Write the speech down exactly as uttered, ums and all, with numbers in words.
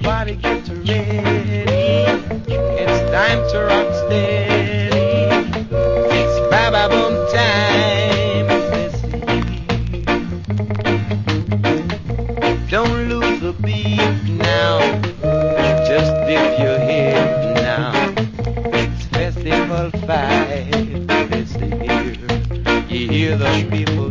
Everybody get ready. It's time to rock steady. It's Baba Boom time. Don't lose the beat now. Just dip your head now. It's festival fight. It's the year. You hear the people